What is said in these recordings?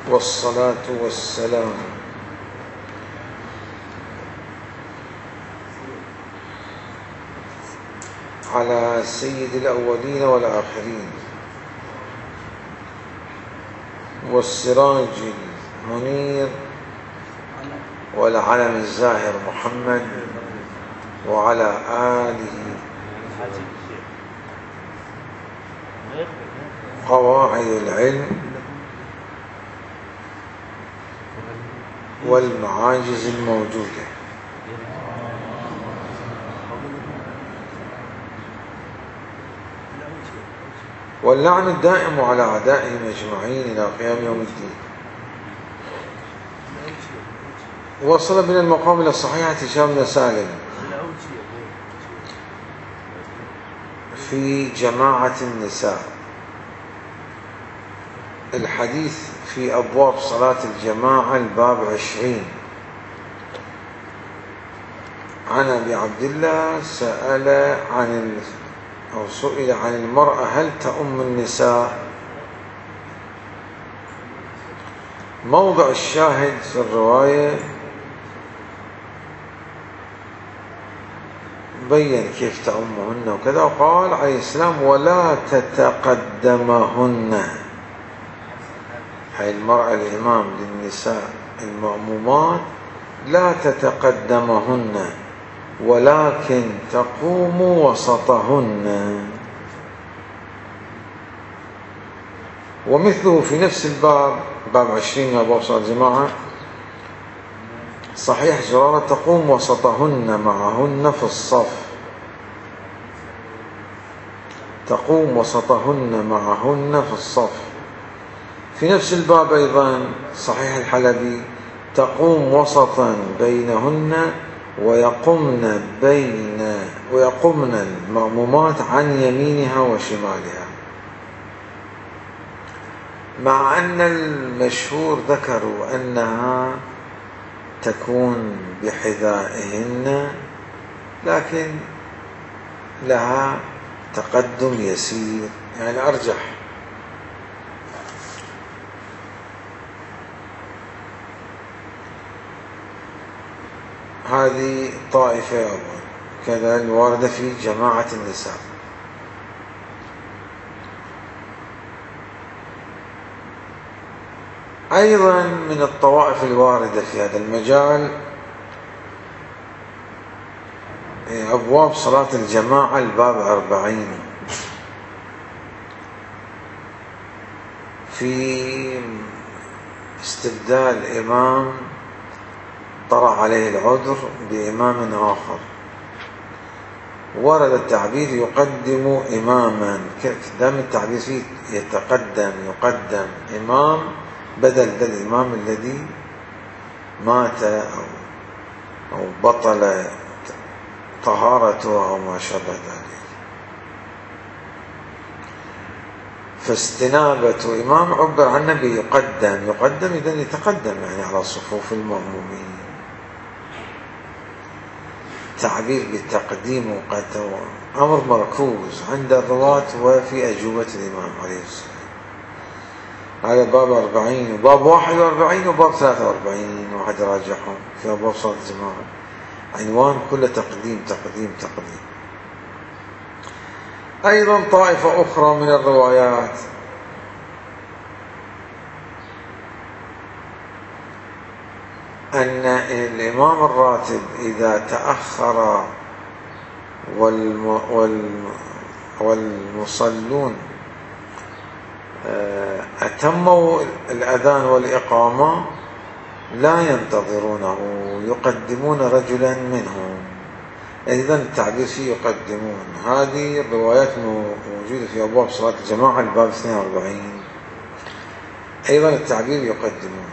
والصلاة والسلام على سيد الأولين والآخرين والسراج المنير والعلم الزاهر محمد وعلى آله قواعد العلم والمعاجز الموجودة. واللعن الدائم على أعدائهم أجمعين إلى قيام يوم الدين. وصل بنا المقام إلى صحيحة هشام بن سالم في جماعة النساء، الحديث في أبواب صلاة الجماعة الباب 20. عن أبي عبد الله سئل عن المرأة هل تؤم النساء. موضع الشاهد في الرواية بين كيف تؤمهن وكذا، وقال عليه السلام ولا تتقدمهن، هاي المرأة الإمام للنساء المأمومات لا تتقدمهن ولكن تقوم وسطهن. ومثله في نفس الباب، باب 20 من أبواب صلاة الجماعة، صحيح زرارة تقوم وسطهن معهن في الصف، تقوم وسطهن معهن في الصف. في نفس الباب أيضا صحيح الحلبي تقوم وسطا بينهن ويقمن المأمومات عن يمينها وشمالها، مع أن المشهور ذكروا أنها تكون بحذائهن، لكن لها تقدم يسير، يعني أرجح. هذه طائفة أول كذا الواردة في جماعة النساء. أيضا من الطوائف الواردة في هذا المجال أبواب صلاة الجماعة الباب 40 في استبدال إمام طرأ عليه العذر بإمام آخر. ورد التعبير يقدم إماما، دام التعبير فيه يقدم إمام بدل الإمام الذي مات أو بطل طهارته أو ما شابه ذلك. فاستنابة إمام عبر عنه يقدم إذن يتقدم يعني على صفوف المأمومين. تعبير بالتقديم أمر مركوز عند الرواة وفي أجوبة الإمام عليه السلام. هذا باب 40 وباب 41 وباب 43 واحد راجعهم في أبواب صلاة الجماعة، عنوان كله تقديم تقديم تقديم. أيضا طائفة أخرى من الروايات أن الإمام الراتب إذا تأخر والمصلون أتموا الأذان والإقامة لا ينتظرونه، يقدمون رجلا منهم. إذن التعبير فيه يقدمون. هذه الروايات موجودة في أبواب صلاة الجماعة الباب 42. أيضا التعبير يقدمون.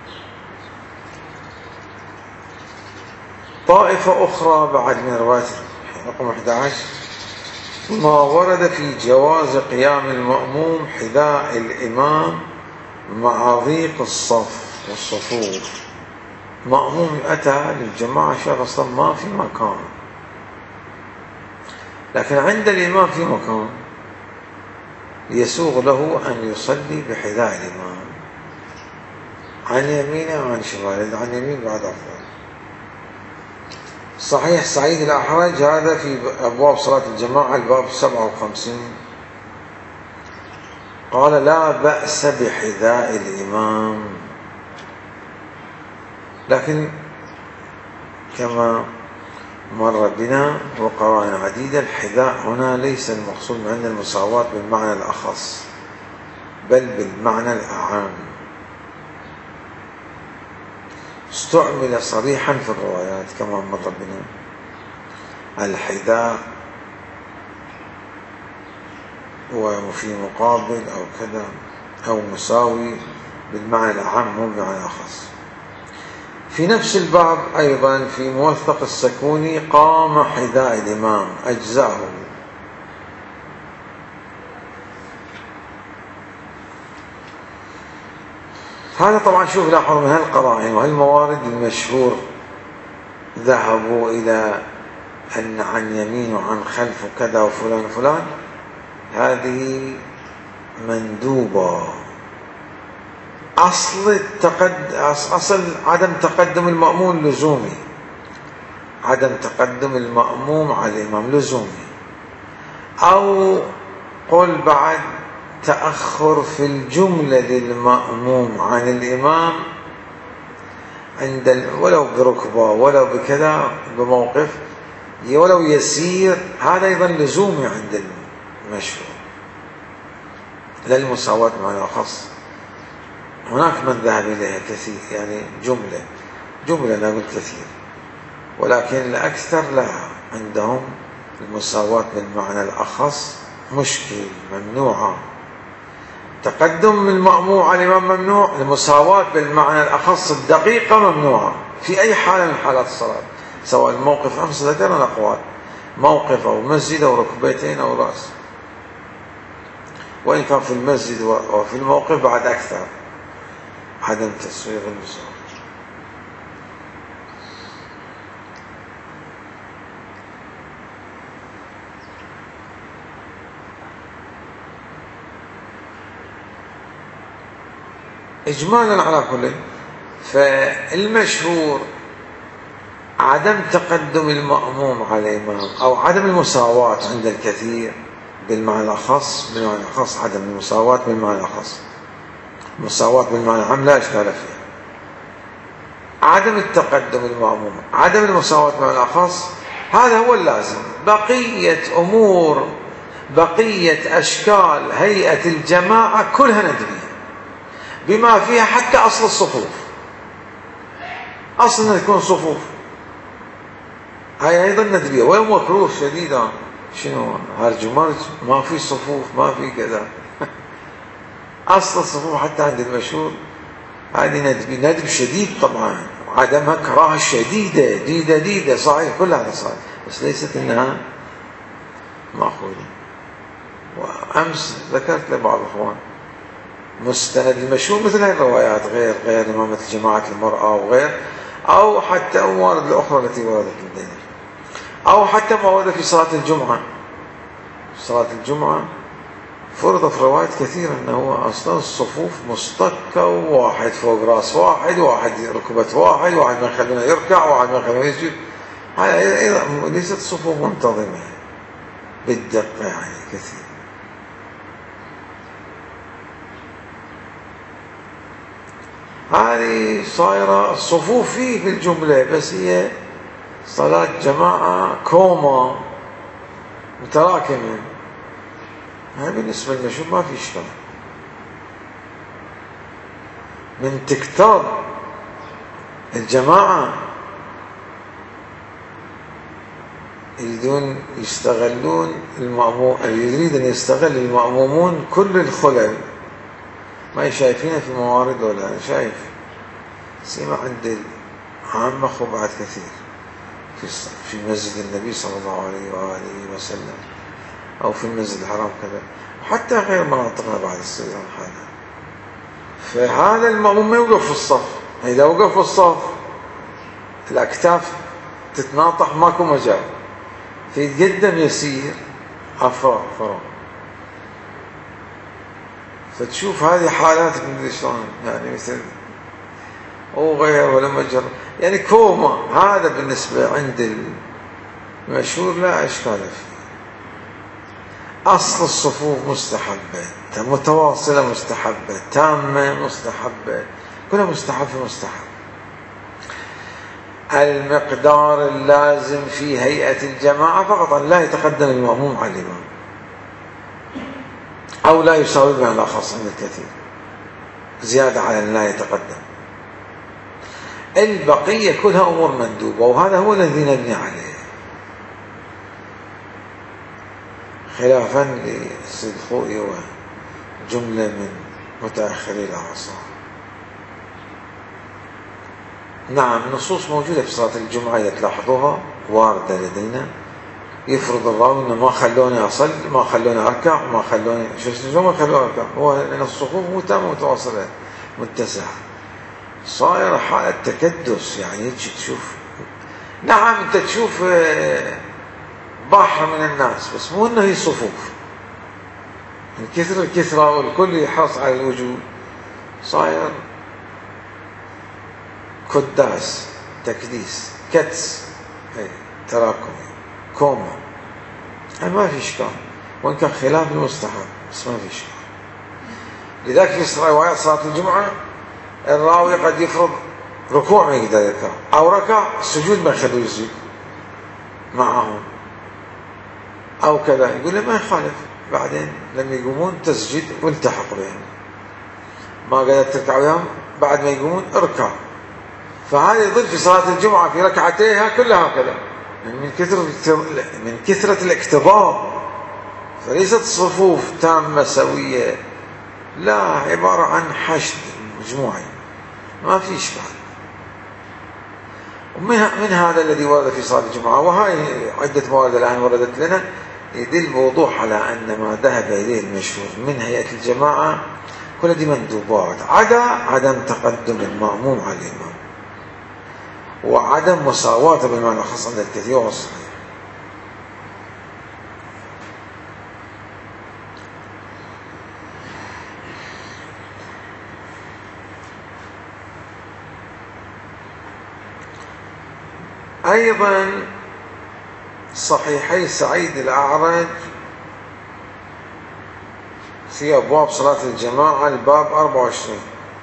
طائفة أخرى بعد من رواية رقم 11 ما ورد في جواز قيام المأموم حذاء الإمام مع ضيق الصف والصفوف. مأموم أتى للجماعة شاف أصلا ما في مكان، لكن عند الإمام في مكان، يسوغ له أن يصلي بحذاء الإمام. عن يمينه وعن شماله، عن يمين بعد أفضل. صحيح سعيد الأحرج هذا في أبواب صلاة الجماعة الباب 57 قال لا بأس بحذاء الإمام، لكن كما مر بنا وقرأنا عديدا الحذاء هنا ليس المقصود عند المساواة بالمعنى الأخص بل بالمعنى الأعام، استعمل صريحا في الروايات كما مر بنا الحذاء وفي مقابل أو كذا أو مساوي بالمعنى الأعام مو بالمعنى الأخص. في نفس الباب أيضا في موثق السكوني قام حذاء الإمام أجزاه. هذا طبعا شوف لاحظوا من هالقرائن وهالموارد المشهور ذهبوا إلى أن عن يمين وعن خلف وكذا وفلان وفلان، هذه مندوبة. أصل عدم تقدم المأموم لزومي، عدم تقدم المأموم على الإمام لزومي، أو قل بعد تأخر في الجملة للمأموم عن الإمام عند ولو بركبة ولو بكذا بموقف ولو يسير، هذا أيضا لزومي عند المشهور لا المساواة مع الأخص. هناك من ذهب إليها كثير، يعني جملة لا أقول كثير، ولكن الأكثر لا، عندهم المساواة بالمعنى الأخص مشكل ممنوعة. تقدم المأموم على الإمام ممنوع، المساواة بالمعنى الأخص الدقيقة ممنوعة في أي حالة من حالات الصلاة، سواء الموقف أمس ذكرنا الأقوال، موقف أو مسجد أو ركبتين أو رأس، وإن كان في المسجد وفي الموقف بعد أكثر عدم تسويغ المساواة. إجمالا على كل، فالمشهور عدم تقدم المأموم على الإمام أو عدم المساواة عند الكثير بالمعنى الأخص، بالمعنى الأخص عدم المساواة بالمعنى الأخص، المساواة بالمعنى العام لا إشكال فيها. عدم التقدم المأموم عدم المساواة بالمعنى الأخص هذا هو اللازم. بقية أمور بقية أشكال هيئة الجماعة كلها ندبية بما فيها حتى أصل الصفوف، أصل أن تكون صفوف هاي أيضا ندبية، ولا مكروه شديدا شنو هرج ومرج، ما في صفوف ما في كذا أصل الصفوف حتى عند المشهور هذه ندب شديد طبعا، عدمها كراهة شديدة ديدة صحيح، كل هذا صحيح، بس ليست إنها مأخوذة. وأمس ذكرت لبعض الأخوان مستند المشهور مثل هذه الروايات غير إمامة جماعة المرأة وغير، أو حتى الموارد الأخرى التي وردت لدينا، أو حتى ما ورد في صلاة الجمعة. صلاة الجمعة فرض في روايات كثيرة أنه أصلا الصفوف مستكة، وواحد فوق رأس واحد ركبة واحد ما يخلونه يركع وواحد ما يخلونه يسجد، هذا ليست صفوف منتظمة بالدقة يعني كثير. هذه صايرة الصفوف فيه في الجملة، بس هي صلاة جماعة كومة متراكمة، هذا بالنسبة للمشهور ما في إشكال. من تكتاب الجماعة يريدون يستغلون المأموم، يريد أن يستغل المأمومون كل الخلل، ما شايفينها في موارد ولا أنا شايف سيما عند العامة بعد كثير في مسجد النبي صلى الله عليه وآله وسلم أو في المسجد الحرام كذا، وحتى غير مناطقنا بعد الصيام هذا. فهذا المأموم ما يوقف في الصف، إذا وقف في الصف الأكتاف تتناطح ماكو مجال، فيتقدم يسير فرع، فتشوف هذه حالات من شلون يعني مثل وغيره لما جرب يعني كوما، هذا بالنسبة عند المشهور لا إشكال فيه. أصل الصفوف مستحبة، متواصلة مستحبة، تامة مستحبة، كلها مستحب في مستحب. المقدار اللازم في هيئة الجماعة فقط أن لا يتقدم المأموم على الإمام أو لا يساوي بها الأخص عند الكثير، زيادة على أن لا يتقدم. البقية كلها أمور مندوبة، وهذا هو الذي نبني عليه، خلافا لسيد خوئي وجملة من متأخري الأعصار. نعم النصوص موجودة في صلاة الجمعة إذا تلاحظوها واردة لدينا، يفرض الراوي إنه ما خلوني أصلي، ما خلوني أركع، ما خلوني ما خلوني أركع، هو لأن الصفوف متامة متواصلة متسعة، صاير حالة تكدس. يعني تشوف، نعم أنت تشوف بحر من الناس، بس مو إنه هي صفوف، من كثر الكثرة والكل يحرص على الوجود، صاير كداس، تكديس، كتس، تراكمي، كوما. ما في إشكال، وإن كان خلاف المستحب بس ما في إشكال. لذلك في روايات صلاة الجمعة الراوي قد يفرض ركوع ما يقدر يركع، أو ركع السجود ما يخلوه يسجد معهم أو كذا، يقول له ما يخالف، بعدين لما يقومون تسجد والتحق بهم، ما قدرت تركع وياهم بعد ما يقومون اركع. فهذا يضل في صلاة الجمعة في ركعتيها كلها هكذا من كثرة الاكتظاظ، فليست صفوف تامة سوية، لا، عبارة عن حشد مجموعي، ما في إشكال. ومن هذا الذي ورد في صلاة الجمعة، وهاي عدة موارد الآن وردت لنا، يدل بوضوح على أن ما ذهب إليه المشهور من هيئة الجماعة كل دي مندوبات، عدم تقدم المأموم على الإمام، وعدم مساواته بالمعنى الخاص عند الكثير والصحيح. أيضا صحيحي سعيد الأعرج في أبواب صلاة الجماعة الباب 24،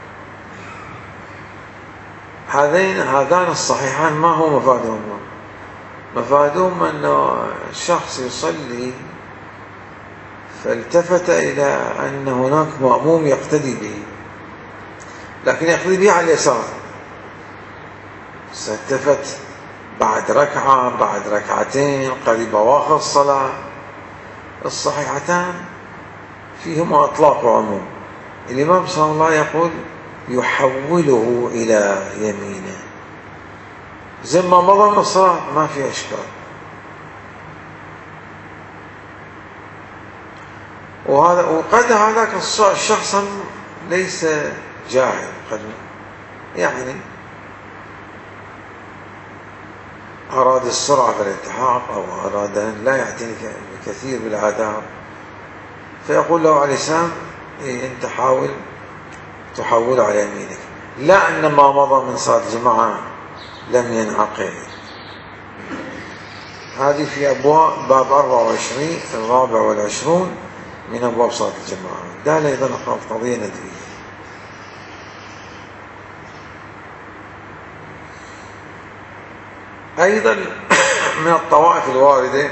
هذان الصحيحان ما هو مفادهم؟ مفادهم أن الشخص يصلي فالتفت إلى أن هناك مأموم يقتدي به، لكن يقتدي به على اليسار، التفت بعد ركعة بعد ركعتين قريب أواخر الصلاة. الصحيحتان فيهما إطلاق وعموم. الإمام صلى الله عليه وسلم يقول يحوله إلى يمينه، زي ما مضى من الصلاة ما في إشكال. وقد هذاك الشخص ليس جاهل، قد يعني أراد السرعة في الالتحاق، أو أراد أن لا يعتني كثير بالآداب، فيقول له عليه السلام أنت حاول تحول على يمينك، لا أن ما مضى من صلاة الجماعة لم ينعقد. هذه في أبواب باب 24 الرابع والعشرون من أبواب صلاة الجماعة. ده أيضا قضية ندرية. أيضا من الطوائف الواردة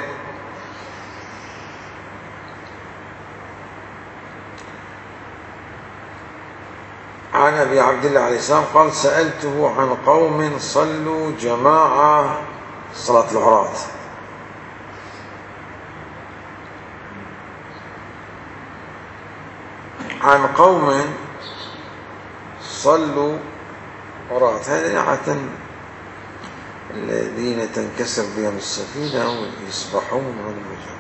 عن أبي عبد الله عليه السلام قال سألته عن قوم صلوا جماعة صلاة العراة، عن قوم صلوا عراة، هذا عادة الذين تنكسر بهم السفينة ويسبحون والمجال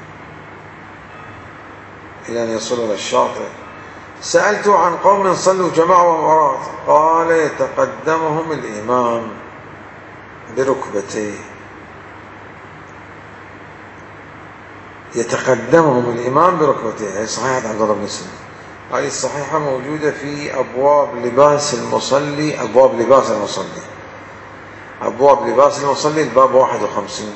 إلى أن يصلوا إلى الشاطئ. سألته عن قوم صلوا جماعة وعراة قال يتقدمهم الإمام بركبتيه، يتقدمهم الإمام بركبتيه، هي صحيحة عبد الله بن مسلم هذه الصحيحة موجودة في أبواب لباس المصلي، أبواب لباس المصلي، أبواب لباس المصلي الباب 51.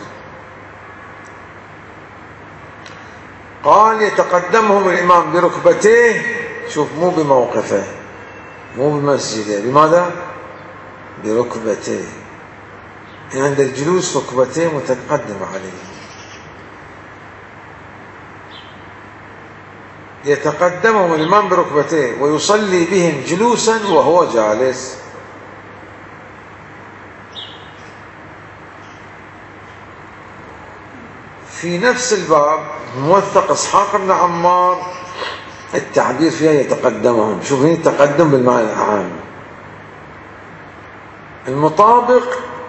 قال يتقدمهم الإمام بركبتيه، شوف مو بموقفه، مو بمسجده، لماذا؟ بركبتيه، يعني عند الجلوس ركبتيه متقدم عليه. يتقدمهم الإمام بركبتيه ويصلي بهم جلوسا وهو جالس. في نفس الباب موثق إسحاق بن عمار التعبير فيها يتقدمهم، شوف هنا التقدم بالمعنى العام المطابق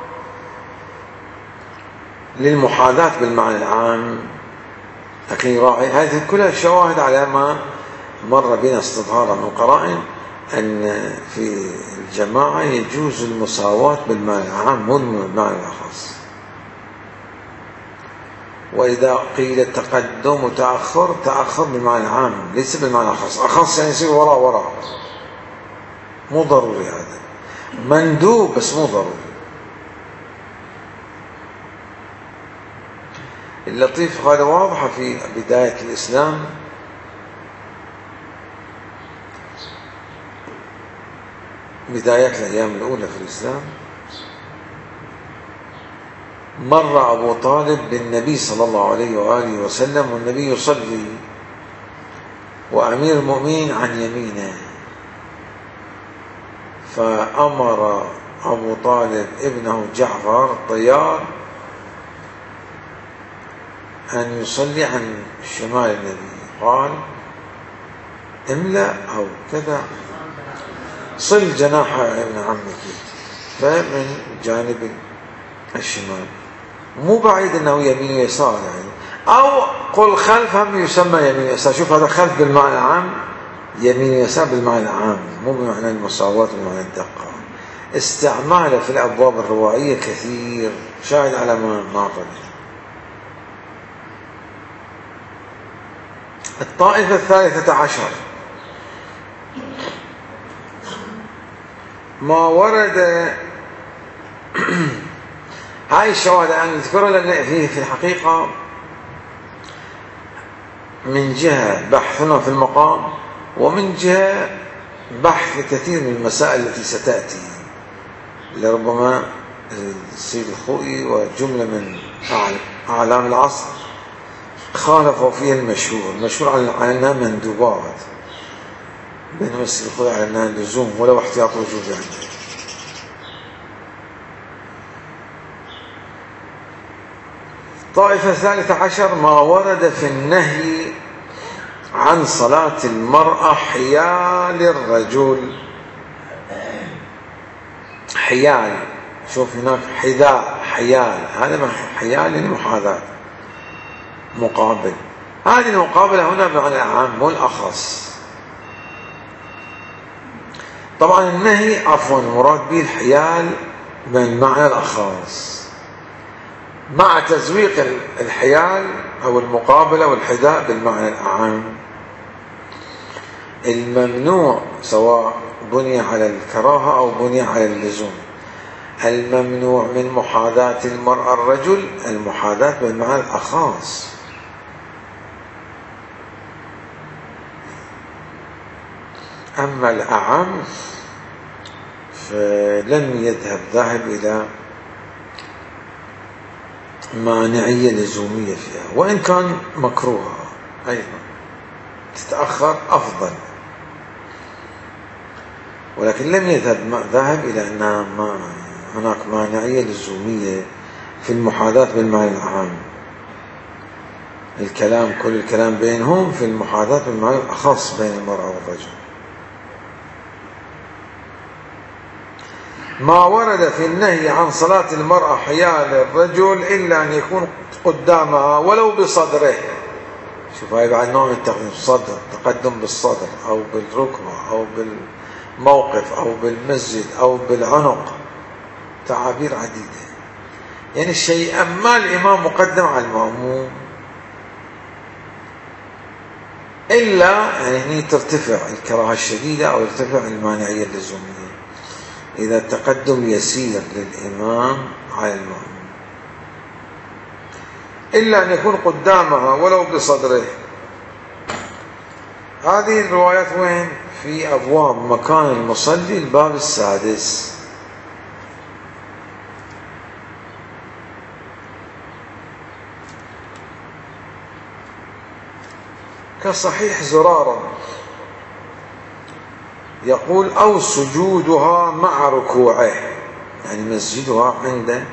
للمحاذاة بالمعنى العام، لكن يراعي هذه كلها الشواهد على ما مر بنا استظهارا من قرائن أن في الجماعة يجوز المساواة بالمعنى العام مو بالمعنى الخاص. وإذا قيل تقدم وتأخر، تأخر بالمعنى العام ليس بالمعنى الخاص، أخص يعني يصير وراء مو ضروري، هذا مندوب بس مو ضروري. اللطيف هذا واضحة في بداية الإسلام، بدايات الأيام الأولى في الإسلام، مر أبو طالب بالنبي صلى الله عليه وآله وسلم والنبي يصلي وأمير المؤمنين عن يمينه، فأمر أبو طالب ابنه جعفر طيار أن يصلي عن شمال النبي، قال املأ أو كذا صل جناح ابن عمك، فمن جانب الشمال مو بعيد أنه يمين ويسار يعني، أو قل خلف هم يسمى يمين ويسار. شوف هذا خلف بالمعنى العام، يمين ويسار بالمعنى العام مو بمعنى المساواة بالمعنى الدقة. استعماله في الأبواب الروائية كثير، شاهد على ما مر. الطائفة 13 ما ورد هاي الشواهد أن نذكرها لأن فيه في الحقيقة من جهة بحثنا في المقام، ومن جهة بحث كثير من المسائل التي ستأتي، لربما السيد الخوئي وجملة من أعلام العصر خالفوا فيها المشهور على أنها مندوبات، بينما السيد الخوئي على أنها لزوم ولو احتياط وجوب يعني. طائفة 13 ما ورد في النهي عن صلاة المرأة حيال الرجل. حيال، شوف هناك حذاء حيال، هذا ما حيال المحاذاة مقابل، هذه المقابلة هنا بمعنى العام مو الأخص. طبعا النهي عفوا مراد به الحيال بالمعنى الأخص مع تزويق الحيال أو المقابلة والحذاء بالمعنى الأعم. الممنوع سواء بني على الكراهة أو بني على اللزوم، الممنوع من محاذاة المرأة الرجل المحاذاة بالمعنى الأخص. أما الأعم فلم يذهب ذاهب إلى مانعية لزومية فيها، وإن كان مكروهة أيضا تتأخر أفضل، ولكن لم يذهب ذاهب إلى أن هناك مانعية لزومية في المحاذاة بالمعنى العام. الكلام كل الكلام بينهم في المحاذاة بالمعنى الأخص بين المرأة والرجل. ما ورد في النهي عن صلاة المرأة حيال الرجل إلا أن يكون قدامها ولو بصدره. شوف هاي بعد نوع من التقديم، صدر، تقدم بالصدر أو بالركبة أو بالموقف أو بالمسجد أو بالعنق، تعابير عديدة. يعني الشيء أما الإمام مقدم على المأموم إلا يعني هني ترتفع الكراهة الشديدة أو يرتفع المانعية اللزومية إذا التقدم يسير للإمام على المأموم، إلا أن يكون قدامها ولو بصدره. هذه الروايات وين؟ في أبواب مكان المصلي الباب السادس. كصحيح زرارة يقول أو سجودها مع ركوعه، يعني مسجدها عند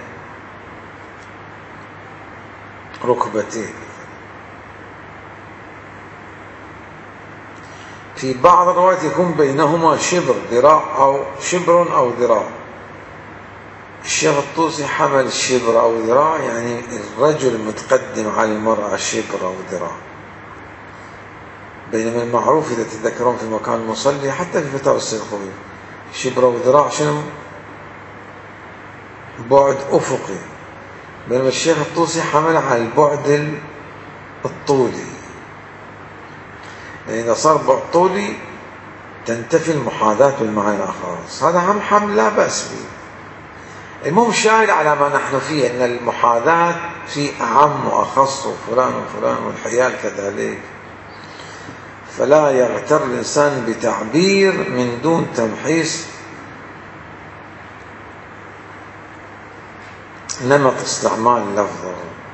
ركبتين. في بعض الروايات يكون بينهما شبر ذراع أو شبر أو ذراع. الشيخ الطوسي حمل الشبر أو ذراع يعني الرجل متقدم على المرأة شبر أو ذراع، بينما المعروف إذا تتذكرون في مكان المصلي حتى في فتاوى السيد الخوئي شبر أو ذراع شنو؟ بعد أفقي، بينما الشيخ الطوسي حمل على البعد الطولي، يعني إذا صار بعد طولي تنتفي المحاذاة بالمعنى الخاص. هذا هم حمل لا بأس به. المهم الشاهد على ما نحن فيه أن المحاذاة في أعم وأخص وفلان وفلان والحيال كذلك، فلا يغتر الإنسان بتعبير من دون تمحيص نمط استعمال اللفظ.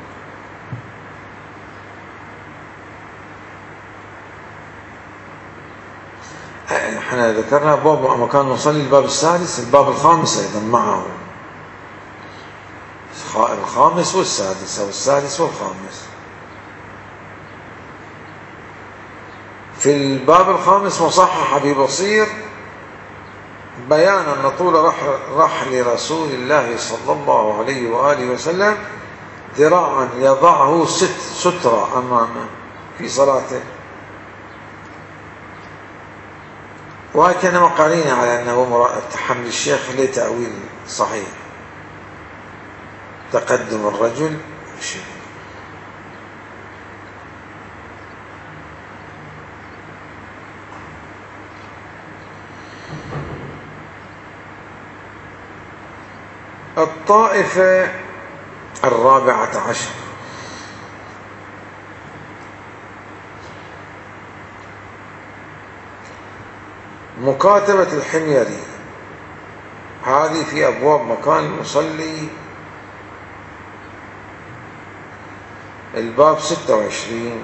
احنا ذكرنا باب مكان نصلي الباب السادس، الباب الخامس أيضا معه، الخامس والسادس أو السادس والخامس. في الباب الخامس مصحح ببصير بيان أن طول رحل رسول الله صلى الله عليه وآله وسلم ذراعا يضعه سترة أمامه في صلاته، وهكذا قرينا على أنه تحمل الشيخ لتأويل صحيح تقدم الرجل شيء. الطائفة 14 مكاتبة الحميري، هذه في أبواب مكان المصلي الباب 26.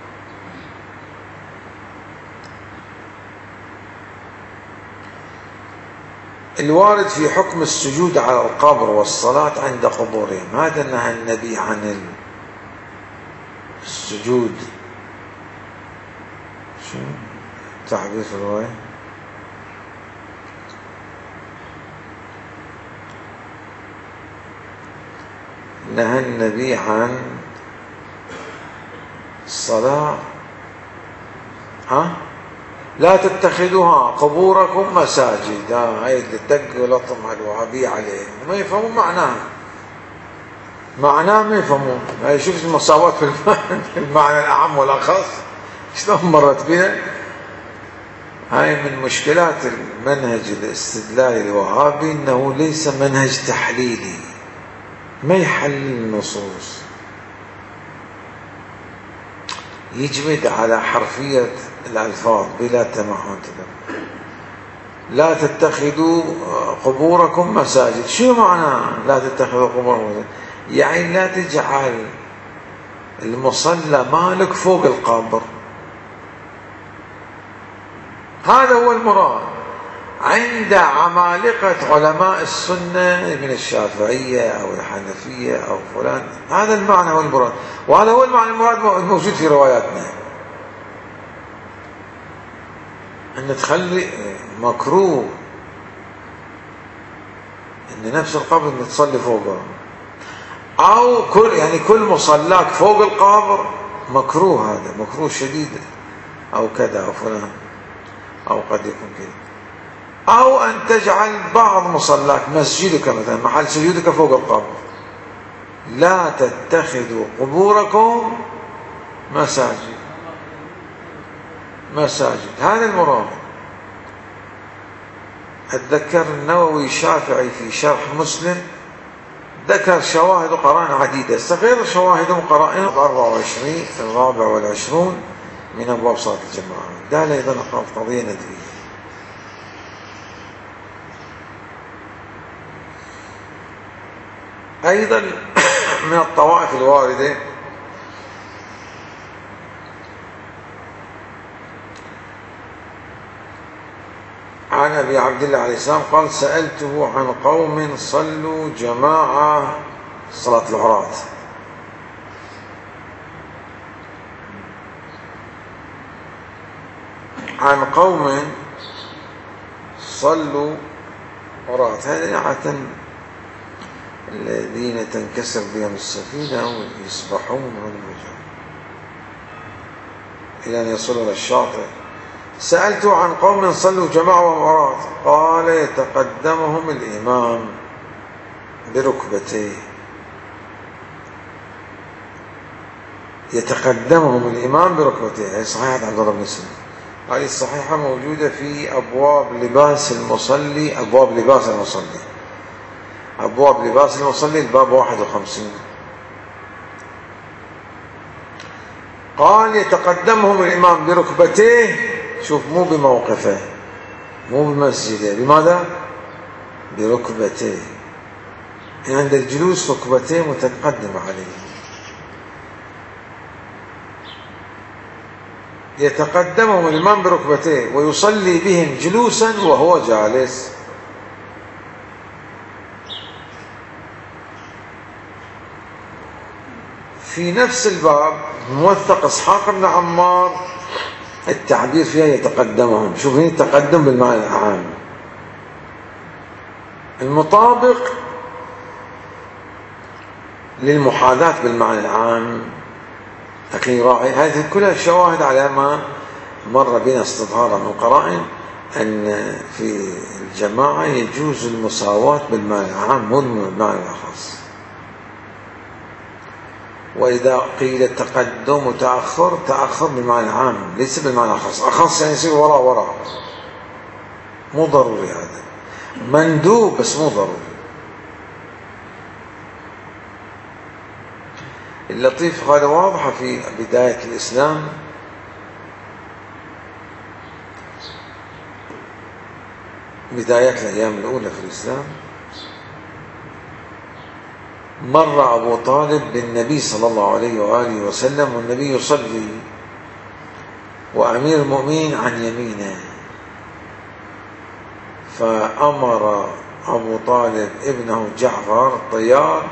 الوارد في حكم السجود على القبر والصلاة عند قبورهم، هذا نهى النبي عن السجود. شو تعبير الرواية؟ نهى النبي عن الصلاة لا تتخذوها قبوركم مساجد. هاي اللي دق ولطم على الوهابية عليه ما يفهمون معناه ما يفهمون. هاي شوف المساواة في المعنى الأعم والأخص شلون مرت بها. هاي من مشكلات المنهج الاستدلالي الوهابي أنه ليس منهج تحليلي، ما يحلل النصوص، يجمد على حرفية الألفاظ بلا تمعن. لا تتخذوا قبوركم مساجد، شو معنى لا تتخذوا قبوركم مساجد؟ يعني لا تجعل المصلى مالك فوق القبر، هذا هو المراد عند عمالقة علماء السنة من الشافعية أو الحنفية أو فلان. هذا المعنى هو المراد، وهذا هو المعنى المراد موجود في رواياتنا، أن تخلي مكروه أن نفس القبر أن تصلي فوقه، أو كل مصلاك فوق القبر مكروه، هذا مكروه شديد أو كذا أو فلان، أو قد يكون كذا. أو أن تجعل بعض مصلاك مسجدك مثلا محل سجودك فوق القبر. لا تتخذوا قبوركم مساجد. مساجد. هذا المراد. أتذكر النووي الشافعي في شرح مسلم ذكر شواهد وقرائن عديدة، غير شواهد وقرائن 24 الرابع والعشرون من أبواب صلاة الجماعة. ده أيضا قضية ندرية. أيضا من الطوائف الواردة عن أبي عبد الله عليه السلام قال: سألته عن قوم صلوا جماعة صلاة العراة، عن قوم صلوا عراة. هذا عادة الذين تنكسر بهم السفينة ويسبحون إلى أن يصلوا إلى الشاطئ. سألته عن قوم صلوا جماعة وعراة قال: يتقدمهم الإمام بركبتيه. يتقدمهم الإمام بركبتيه. هي صحيحة عبد الله بن مسلم. هذه الصحيحة موجودة في أبواب لباس المصلي. أبواب لباس المصلي، أبواب لباس المصلي الباب 51. قال: يتقدمهم الإمام بركبتيه. شوف، مو بموقفه، مو بمسجده. لماذا؟ بركبتيه. عند الجلوس ركبتيه متقدم عليه. يتقدمهم الإمام بركبتيه ويصلي بهم جلوسا وهو جالس. في نفس الباب موثق إسحاق بن عمار التعبير فيها يتقدمهم. شوف هنا التقدم بالمعنى العام المطابق للمحاذاة بالمعنى العام. لكن يراعي هذه كلها الشواهد على ما مر بنا استظهارا من قرائن أن في الجماعة يجوز المساواة بالمعنى العام مو بالمعنى الخاص. وإذا قيل تقدم وتأخر، تأخر بالمعنى العام ليس بالمعنى الخاص. الخاص يعني يصير وراء، مو ضروري. هذا مندوب بس مو ضروري. اللطيف هذا واضحة في بداية الإسلام. بدايات الأيام الأولى في الإسلام مر أبو طالب بالنبي صلى الله عليه وآله وسلم والنبي يصلي وأمير المؤمنين عن يمينه، فأمر أبو طالب ابنه جعفر الطيار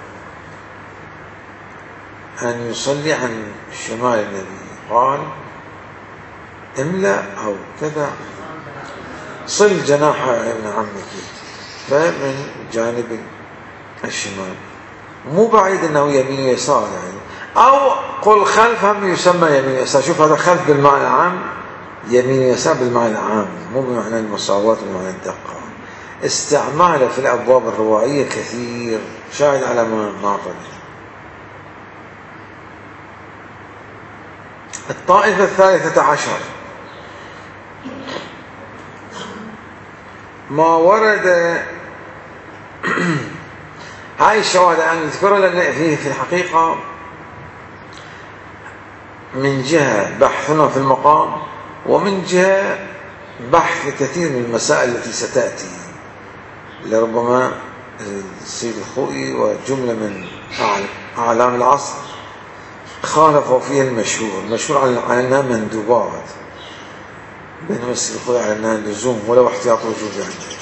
أن يصلي عن شمال النبي. قال: املأ أو كذا، صل جناح ابن عمك، فمن جانب الشمال، مو بعيد أنه يمين ويسار يعني. أو قل خلف هم يسمى يمين ويسار. شوف هذا خلف بالمعنى العام، يمين ويسار بالمعنى العام مو بمعنى المساواة ومعنى الدقة. استعماله في الأبواب الروائية كثير، شاهد على ما مر. الطائفة 13 ما ورد. هاي الشواهد أنا أذكرها لأن فيه في الحقيقة من جهة بحثنا في المقام، ومن جهة بحث كثير من المسائل التي ستأتي لربما السيد الخوئي وجملة من أعلام العصر خالفوا فيها المشهور على أنها مندوبات، بينما السيد الخوئي على أنها لزوم ولو احتياط وجوبي عنده.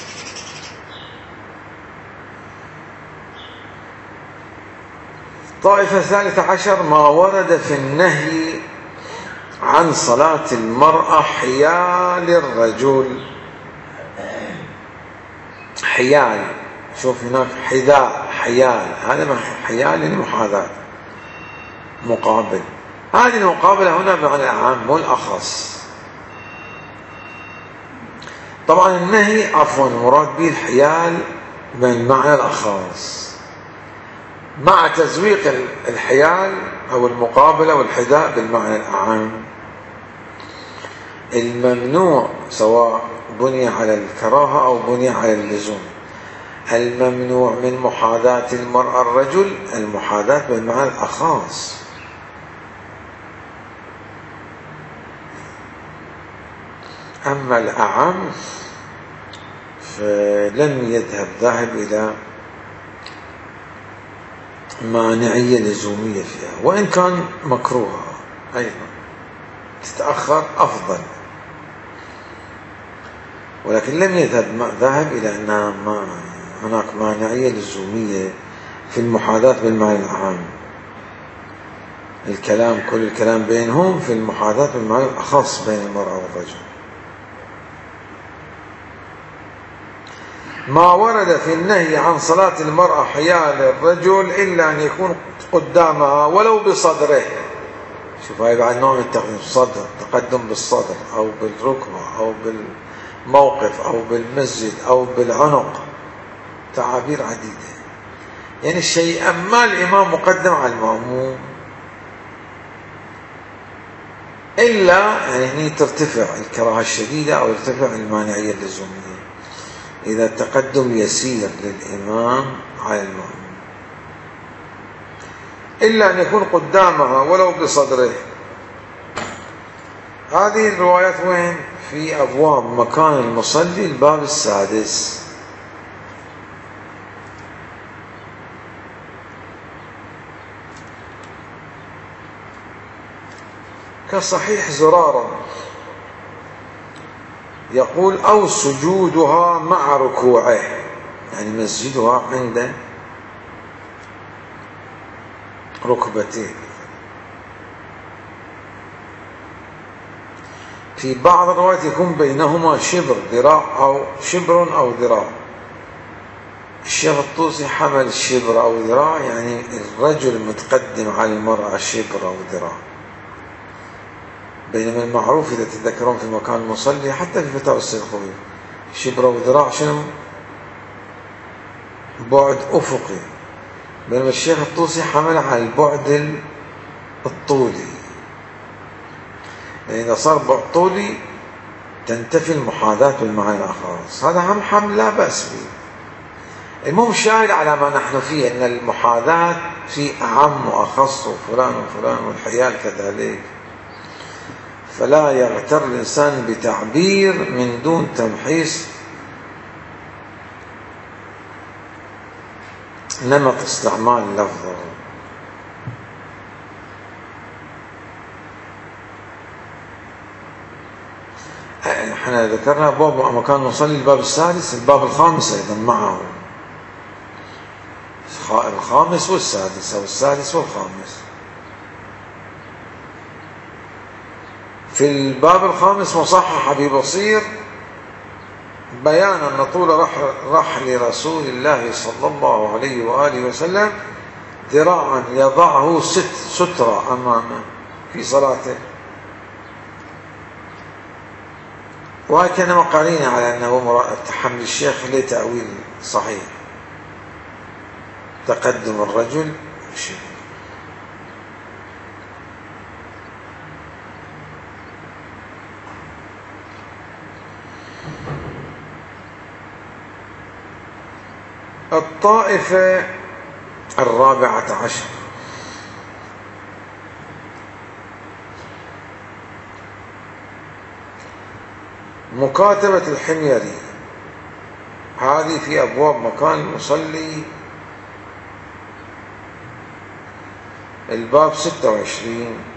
طائفة 13 ما ورد في النهي عن صلاة المرأة حيال الرجل. حيال، شوف هناك حذاء، حيال، هذا من حيال المحاذاة، مقابل. هذه المقابلة هنا بمعنى العام مو الأخص. طبعا النهي عفوا المراد به الحيال بالمعنى الأخص مع تزويق الحيال أو المقابلة والحذاء بالمعنى الأعم. الممنوع سواء بني على الكراهة أو بني على اللزوم. الممنوع من محاذاة المرأة الرجل المحاذاة بالمعنى الأخاص. أما الأعم فلم يذهب ذاهب إلى مانعية لزومية فيها، وإن كان مكروهة أيضا تتأخر أفضل، ولكن لم ذهب إلى أن هناك مانعية لزومية في المحاذاة بالمعنى العام. كل الكلام بينهم في المحاذاة بالمعنى الأخص بين المرأة والرجل. ما ورد في النهي عن صلاة المرأة حيال الرجل إلا أن يكون قدامها ولو بصدره. شوف هاي بعد نوع من التقديم، صدر، تقدم بالصدر أو بالركبة أو بالموقف أو بالمسجد أو بالعنق، تعابير عديدة. يعني الشيء أما الإمام مقدم على المأموم، إلا يعني هني ترتفع الكراهة الشديدة أو ترتفع المانعية اللزومية إذا التقدم يسير للإمام على المأموم، إلا أن يكون قدامها ولو بصدره. هذه الروايات وين؟ في أبواب مكان المصلي الباب السادس. كصحيح زرارة يقول أو سجودها مع ركوعه، يعني مسجدها عند ركبتين. في بعض الروايات يكون بينهما ذراع أو شبر أو ذراع. الشيخ الطوسي حمل الشبر أو ذراع، يعني الرجل متقدم على المرأة شبر أو ذراع، بينما المعروف إذا تتذكرون في مكان المصلي حتى في فتاوى السيد الخوئي شبر وذراع شنو؟ بعد أفقي، بينما الشيخ الطوسي حمل على البعد الطولي، لأن إذا صار بعد طولي تنتفي المحاذاة بالمعنى الأخص. هذا هم حمل لا بأس به. المهم الشاهد على ما نحن فيه أن المحاذاة في أعم وأخص وفلان وفلان والحيال كذلك، فلا يغتر الإنسان بتعبير من دون تمحيص نمط استعمال اللفظ. احنا ذكرنا باب مكان نصلي الباب السادس، الباب الخامس أيضا معه، الخامس والسادس أو السادس والخامس. في الباب الخامس مصحح ببصير بيان أن طول رحل رسول الله صلى الله عليه وآله وسلم ذراعا يضعه سترة أمامه في صلاته، وكان قرينا على أنه حمل الشيخ لتأويل صحيح تقدم الرجل شيء. الطائفة 14 مكاتبة الحميري، هذه في أبواب مكان المصلي الباب 26.